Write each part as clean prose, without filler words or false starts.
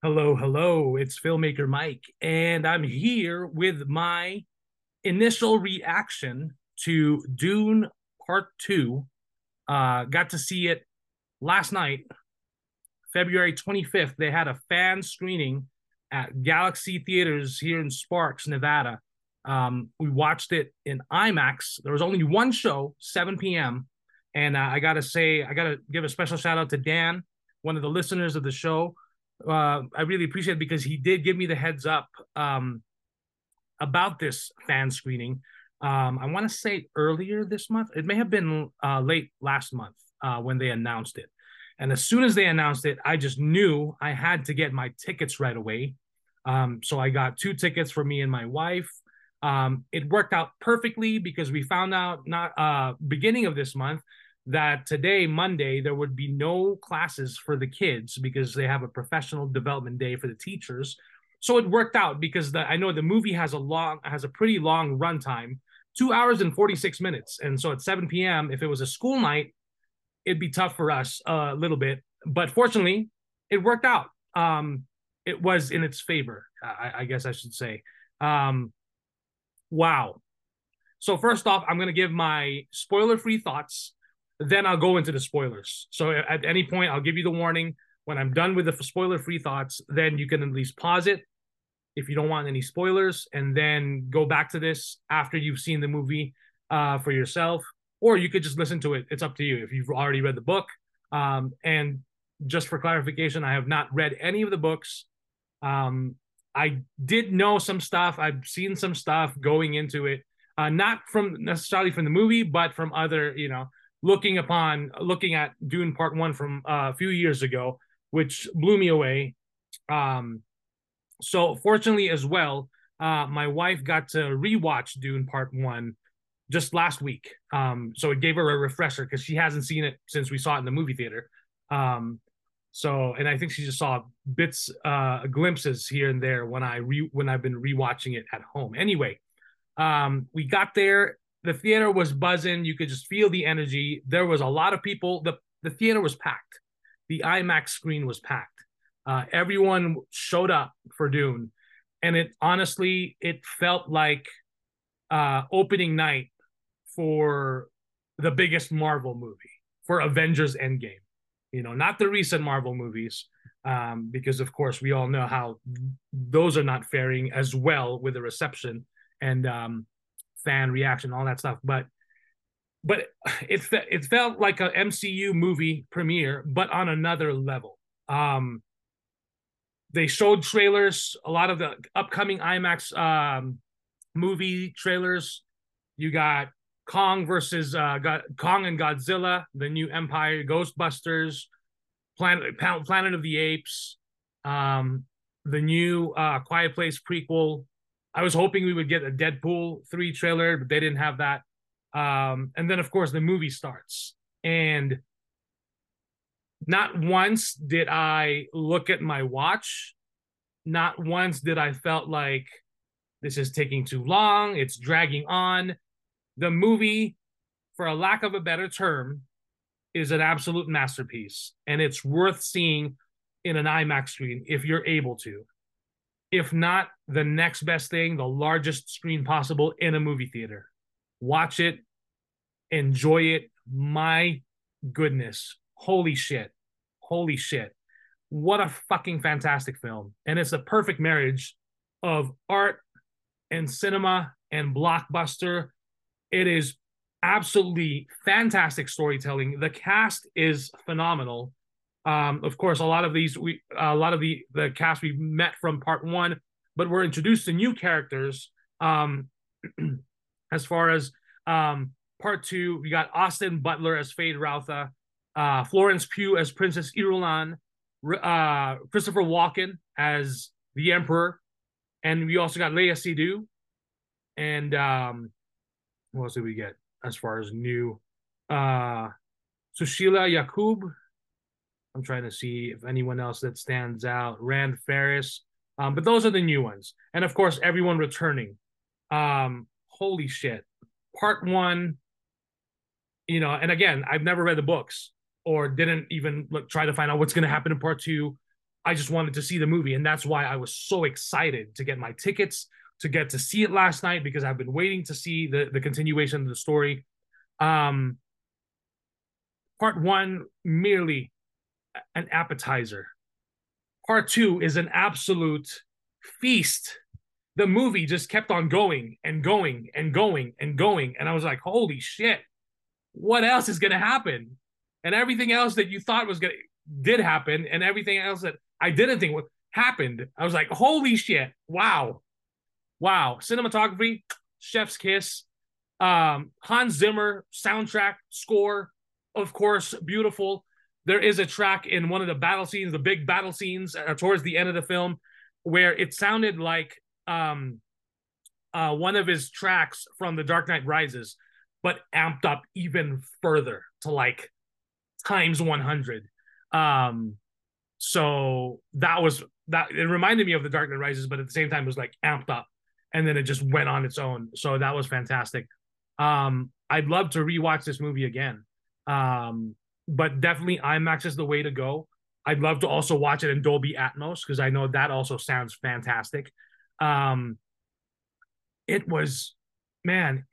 Hello, hello. It's filmmaker Mike, and I'm here with my initial reaction to Dune Part 2. Got to see it last night, February 25th. They had a fan screening at Galaxy Theaters here in Sparks, Nevada. We watched it in IMAX. There was only one show, 7 p.m. And I got to say, I got to give a special shout out to Dan, one of the listeners of the show. I really appreciate it because he did give me the heads up about this fan screening. I want to say earlier this month. It may have been late last month when they announced it. And as soon as they announced it, I just knew I had to get my tickets right away. So I got two tickets for me and my wife. It worked out perfectly because we found out not beginning of this month that today, Monday, there would be no classes for the kids because they have a professional development day for the teachers. So it worked out because I know the movie has a pretty long runtime, 2 hours and 46 minutes. And so at 7 p.m., if it was a school night, it'd be tough for us a little bit. But fortunately, it worked out. It was in its favor, I guess I should say. Wow. So first off, I'm going to give my spoiler-free thoughts. Then I'll go into the spoilers. So at any point, I'll give you the warning. When I'm done with the spoiler-free thoughts, then you can at least pause it if you don't want any spoilers, and then go back to this after you've seen the movie for yourself, or you could just listen to it. It's up to you if you've already read the book. And just for clarification, I have not read any of the books. I did know some stuff. I've seen some stuff going into it, not from necessarily from the movie, but from other, looking at Dune Part One from a few years ago, which blew me away. So fortunately as well, my wife got to rewatch Dune Part One just last week. So it gave her a refresher because she hasn't seen it since we saw it in the movie theater. And I think she just saw bits, glimpses here and there when I've been rewatching it at home. Anyway, we got there. The theater was buzzing. You could just feel the energy. There was a lot of people. The theater was packed. The IMAX screen was packed. Everyone showed up for Dune, and it felt like opening night for the biggest Marvel movie, for Avengers Endgame. Not the recent Marvel movies, because of course we all know how those are not faring as well with the reception and fan reaction, all that stuff. But it felt like an MCU movie premiere, but on another level. They showed trailers, a lot of the upcoming IMAX movie trailers. You got Kong versus Kong and Godzilla, the new Empire, Ghostbusters, Planet of the Apes, the new Quiet Place prequel. I was hoping we would get a Deadpool 3 trailer, but they didn't have that. And then, of course, the movie starts. And not once did I look at my watch. Not once did I felt like this is taking too long. It's dragging on. The movie, for a lack of a better term, is an absolute masterpiece. And it's worth seeing in an IMAX screen if you're able to. If not, the next best thing, the largest screen possible in a movie theater. Watch it. Enjoy it. My goodness. Holy shit. Holy shit. What a fucking fantastic film. And it's a perfect marriage of art and cinema and blockbuster. It is absolutely fantastic storytelling. The cast is phenomenal. Of course, a lot of the cast we met from Part One, but we're introduced to new characters. As far as Part Two, we got Austin Butler as Fade Routha, Florence Pugh as Princess Irulan, Christopher Walken as the Emperor, and we also got Léa Seydoux. And what else did we get as far as new? Sushila Yakub. I'm trying to see if anyone else that stands out. Rand Ferris. But those are the new ones. And of course, everyone returning. Holy shit. Part One, and again, I've never read the books or didn't even try to find out what's going to happen in Part Two. I just wanted to see the movie, and that's why I was so excited to get my tickets to get to see it last night, because I've been waiting to see the continuation of the story. Um, Part one, merely an appetizer. Part two is an absolute feast. The movie just kept on going and going and going and going. And I was like, holy shit, what else is going to happen? And everything else that you thought was going to did happen, and everything else that I didn't think would happened. I was like, holy shit, wow. Wow. Cinematography, chef's kiss. Hans Zimmer soundtrack score, of course, beautiful. There is a track in one of the battle scenes, the big battle scenes towards the end of the film, where it sounded like one of his tracks from The Dark Knight Rises, but amped up even further to like times 100. So that was that. It reminded me of The Dark Knight Rises, but at the same time, it was like amped up, and then it just went on its own. So that was fantastic. I'd love to rewatch this movie again. But definitely IMAX is the way to go. I'd love to also watch it in Dolby Atmos, because I know that also sounds fantastic. It was, man,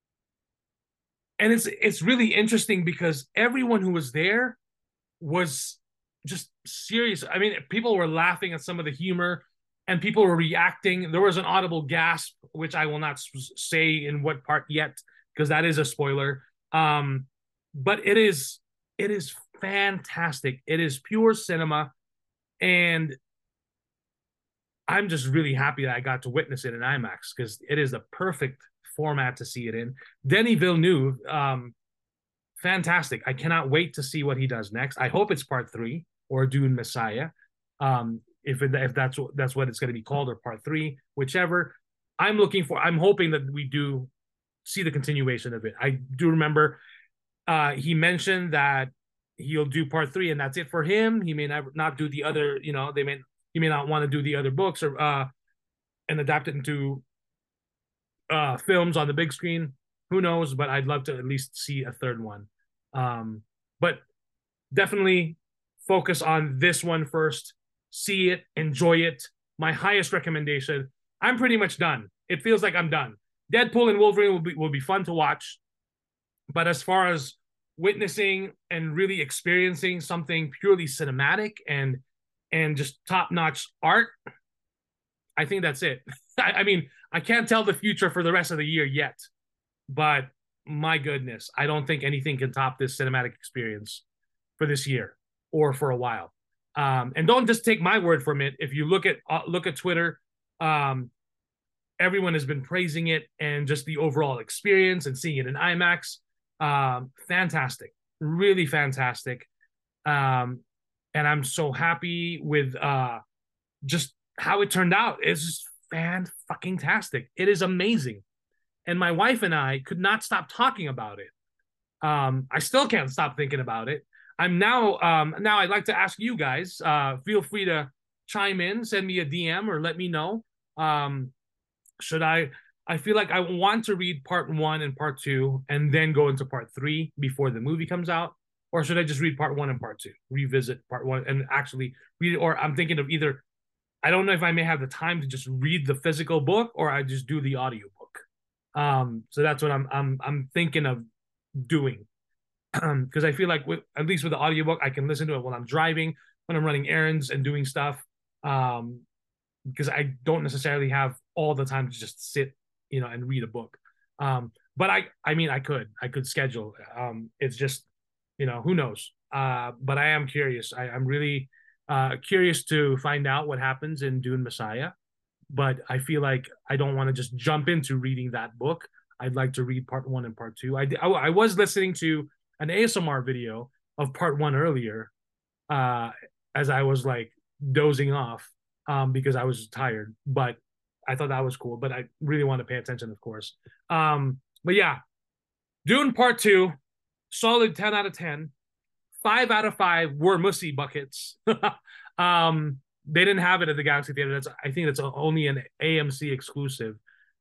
and it's really interesting because everyone who was there was just serious. I mean, people were laughing at some of the humor, and people were reacting. There was an audible gasp, which I will not say in what part yet, because that is a spoiler. But it is fantastic. It is pure cinema, and I'm just really happy that I got to witness it in IMAX, because it is the perfect format to see it in. Denis Villeneuve, fantastic. I cannot wait to see what he does next. I hope it's part 3 or Dune Messiah. If that's what it's going to be called, or part 3, whichever. I'm hoping that we do see the continuation of it. I do remember he mentioned that he'll do part 3, and that's it for him. He may not do the other, he may not want to do the other books or and adapt it into films on the big screen. Who knows? But I'd love to at least see a third one. But definitely focus on this one first. See it, enjoy it. My highest recommendation. I'm pretty much done. It feels like I'm done. Deadpool and Wolverine will be fun to watch, but as far as witnessing and really experiencing something purely cinematic and just top-notch art, I think that's it. I mean, I can't tell the future for the rest of the year yet, but my goodness, I don't think anything can top this cinematic experience for this year or for a while. And don't just take my word from it. If you look at Twitter, everyone has been praising it, and just the overall experience and seeing it in IMAX, fantastic, really fantastic. And I'm so happy with just how it turned out. It's just fan-fucking-tastic. It is amazing. And my wife and I could not stop talking about it. I still can't stop thinking about it. I'm now I'd like to ask you guys, feel free to chime in, send me a DM, or let me know. Should I feel like I want to read part 1 and part 2 and then go into part 3 before the movie comes out, or should I just read part 1 and part 2, revisit part 1 and actually read it? Or I'm thinking of either, I don't know if I may have the time to just read the physical book, or I just do the audiobook. So that's what I'm thinking of doing. Because I feel like at least with the audiobook, I can listen to it while I'm driving, when I'm running errands and doing stuff. Because I don't necessarily have all the time to just sit, and read a book. But I mean, I could schedule. It's just, who knows? But I am curious. I'm really curious to find out what happens in Dune Messiah. But I feel like I don't want to just jump into reading that book. I'd like to read part 1 and part 2. I was listening to an ASMR video of part 1 earlier, as I was like dozing off, because I was tired. But I thought that was cool. But I really want to pay attention, of course. But yeah, Dune Part 2, solid 10 out of 10. 5 out of 5 were Mussy buckets. They didn't have it at the Galaxy Theater. I think that's only an AMC exclusive.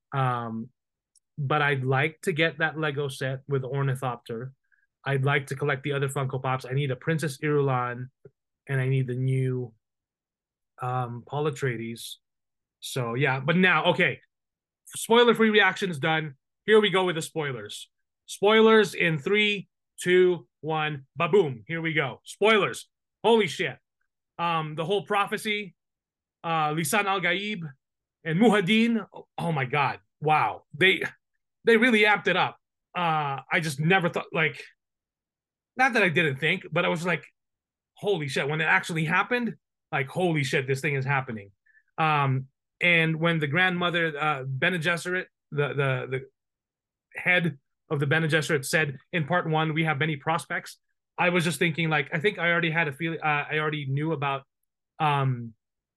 But I'd like to get that Lego set with Ornithopter. I'd like to collect the other Funko Pops. I need a Princess Irulan, and I need the new Paul Atreides. So yeah, but now, okay, spoiler-free reaction is done. Here we go with the spoilers. Spoilers in 3, 2, 1, ba-boom. Here we go. Spoilers. Holy shit. The whole prophecy, Lisan al-Gaib and Muhadin. Oh my god. Wow. They really amped it up. I just never thought, like, not that I didn't think, but I was like, holy shit, when it actually happened, like, holy shit, this thing is happening. Um, and when the grandmother, Bene Gesserit, the head of the Bene Gesserit, said in part one, we have many prospects, I was just thinking, like, I think I already had a feeling, I already knew about um,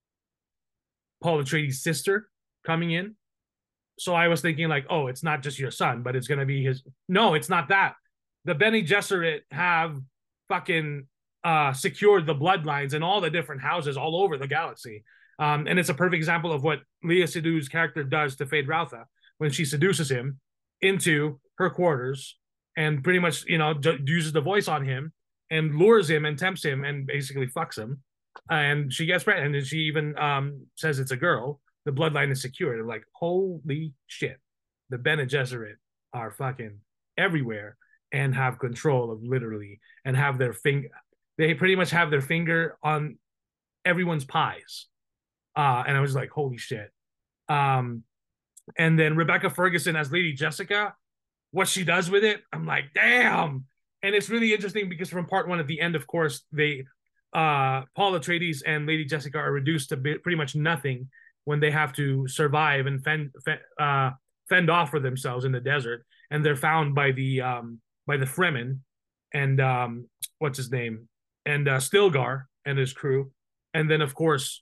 Paul Atreides' sister coming in. So I was thinking, like, oh, it's not just your son, but it's going to be his. No, it's not that. The Bene Gesserit have fucking secured the bloodlines in all the different houses all over the galaxy. And it's a perfect example of what Léa Seydoux' character does to Feyd-Rautha when she seduces him into her quarters and pretty much, uses the voice on him and lures him and tempts him and basically fucks him. And she gets pregnant, and she even says it's a girl. The bloodline is secured. They're like, holy shit, the Bene Gesserit are fucking everywhere and have control of literally and have their finger. They pretty much have their finger on everyone's pies. And I was like, holy shit. And then Rebecca Ferguson as Lady Jessica, what she does with it, I'm like, damn. And it's really interesting because from part one at the end, of course, they Paul Atreides and Lady Jessica are reduced to pretty much nothing when they have to survive and fend off for themselves in the desert, and they're found by the Fremen and what's his name, and Stilgar and his crew, and then of course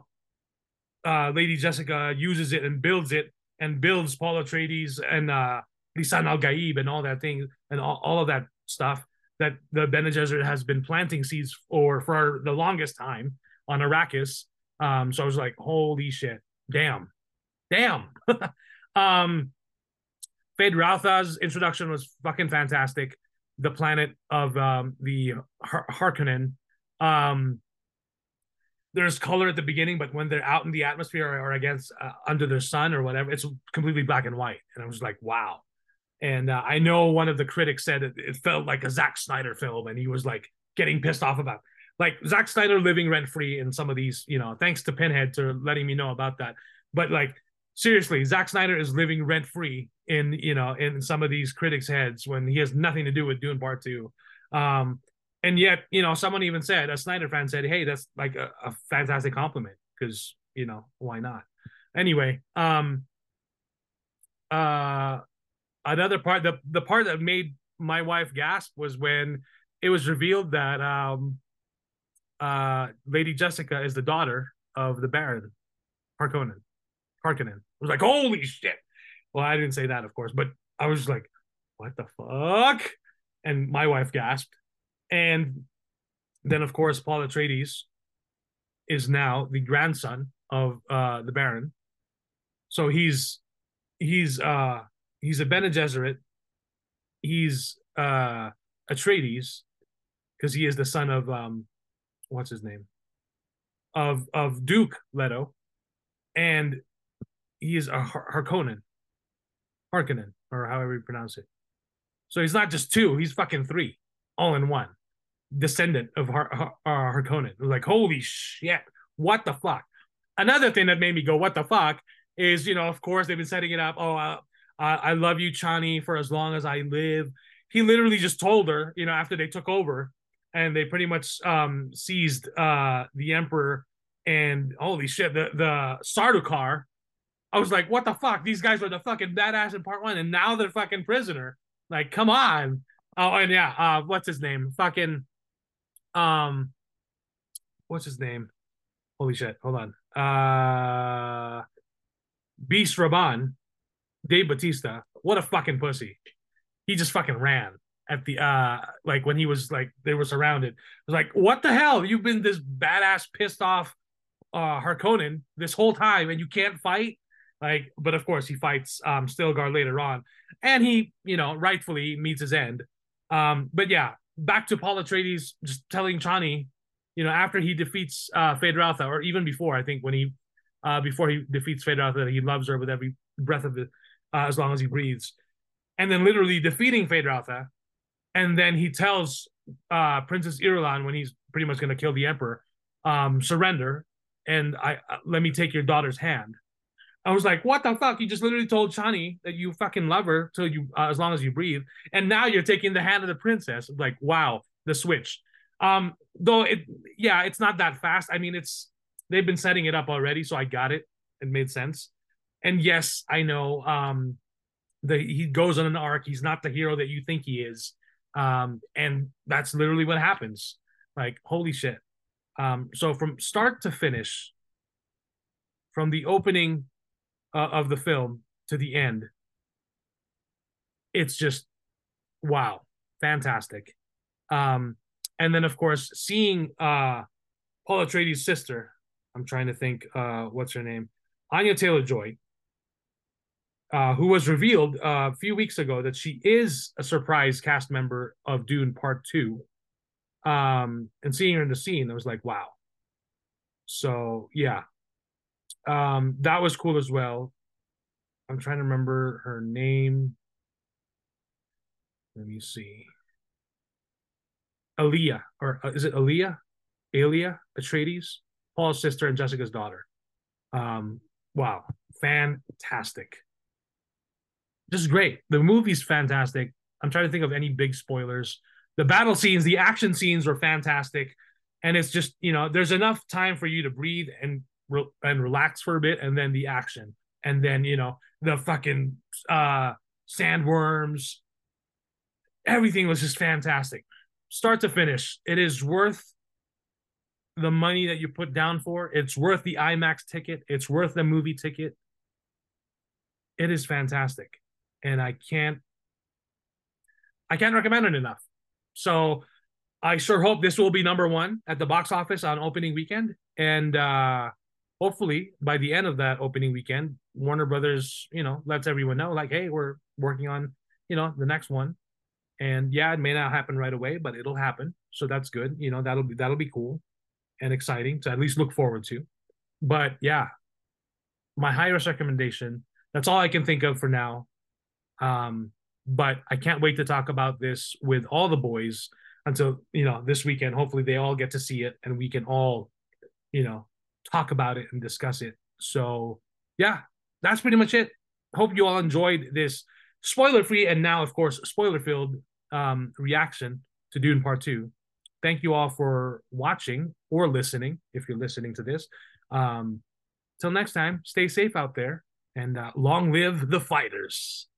Lady Jessica uses it and builds Paul Atreides and Lisan al-Gaib and all that thing and all of that stuff that the Bene Gesserit has been planting seeds for the longest time on Arrakis. So I was like, holy shit, damn. Feyd-Rautha's introduction was fucking fantastic. The planet of the Harkonnen. There's color at the beginning, but when they're out in the atmosphere or against under the sun or whatever, it's completely black and white. And I was like, wow. And I know one of the critics said it felt like a Zack Snyder film, and he was like getting pissed off about, like, Zack Snyder living rent free in some of these, thanks to Pinhead to letting me know about that. But like, seriously, Zack Snyder is living rent free in some of these critics' heads when he has nothing to do with Dune Part 2. And yet, someone even said, a Snyder fan said, hey, that's like a fantastic compliment because, why not? Anyway, another part, the part that made my wife gasp was when it was revealed that Lady Jessica is the daughter of the Baron Harkonnen. I was like, holy shit. Well, I didn't say that, of course, but I was like, what the fuck? And my wife gasped. And then, of course, Paul Atreides is now the grandson of the Baron. So he's a Bene Gesserit. He's Atreides because he is the son of what's his name, of Duke Leto, and he is a Harkonnen, or however you pronounce it. So he's not just two; he's fucking three, all in one. Descendant of Harkonnen. It was like, holy shit, what the fuck? Another thing that made me go, what the fuck, is, of course, they've been setting it up. Oh, I love you, Chani, for as long as I live. He literally just told her, after they took over and they pretty much seized the Emperor, and holy shit, the Sardaukar. I was like, what the fuck? These guys were the fucking badass in part one, and now they're fucking prisoner. Like, come on. Oh, and yeah, what's his name? Fucking, what's his name? Holy shit, hold on. Beast Rabban, Dave Bautista, what a fucking pussy. He just fucking ran at the like when he was like they were surrounded. It was like, what the hell? You've been this badass pissed off Harkonnen this whole time and you can't fight? Like, but of course he fights Stilgar later on, and he, rightfully meets his end. But yeah, back to Paul Atreides just telling Chani after he defeats Feyd-Rautha, or even before, I think when he before he defeats Feyd-Rautha, he loves her with every breath of it, as long as he breathes, and then literally defeating Feyd-Rautha, and then he tells Princess Irulan when he's pretty much going to kill the Emperor, surrender, and I let me take your daughter's hand. I was like, what the fuck? You just literally told Chani that you fucking love her till you, as long as you breathe, and now you're taking the hand of the princess. Like, wow, the switch. Though it's not that fast. I mean, they've been setting it up already, so I got it. It made sense. And yes, I know, he goes on an arc. He's not the hero that you think he is, and that's literally what happens. Like, holy shit. So from start to finish, from the opening of the film to the end, it's just wow, fantastic. And then of course seeing Paul Atreides' sister, I'm trying to think, what's her name, Anya Taylor-Joy, who was revealed a few weeks ago that she is a surprise cast member of Dune Part 2. And seeing her in the scene, I was like, wow. So yeah, that was cool as well. I'm trying to remember her name. Let me see. Aaliyah, or is it Aaliyah? Alia Atreides, Paul's sister and Jessica's daughter. Wow, fantastic. Just great. The movie's fantastic. I'm trying to think of any big spoilers. The battle scenes, the action scenes were fantastic. And it's just, there's enough time for you to breathe and relax for a bit, and then the action. And then, the fucking sandworms. Everything was just fantastic. Start to finish. It is worth the money that you put down for. It's worth the IMAX ticket. It's worth the movie ticket. It is fantastic. And I can't recommend it enough. So I sure hope this will be number one at the box office on opening weekend. And hopefully by the end of that opening weekend, Warner Brothers, lets everyone know, like, hey, we're working on, the next one. And yeah, it may not happen right away, but it'll happen. So that's good. That'll be cool and exciting to at least look forward to. But yeah, my highest recommendation. That's all I can think of for now. But I can't wait to talk about this with all the boys until, this weekend. Hopefully they all get to see it and we can all, talk about it and discuss it. So yeah, that's pretty much it. Hope you all enjoyed this spoiler-free and now, of course, spoiler-filled reaction to Dune Part 2. Thank you all for watching or listening, if you're listening to this. Till next time, stay safe out there, and long live the fighters.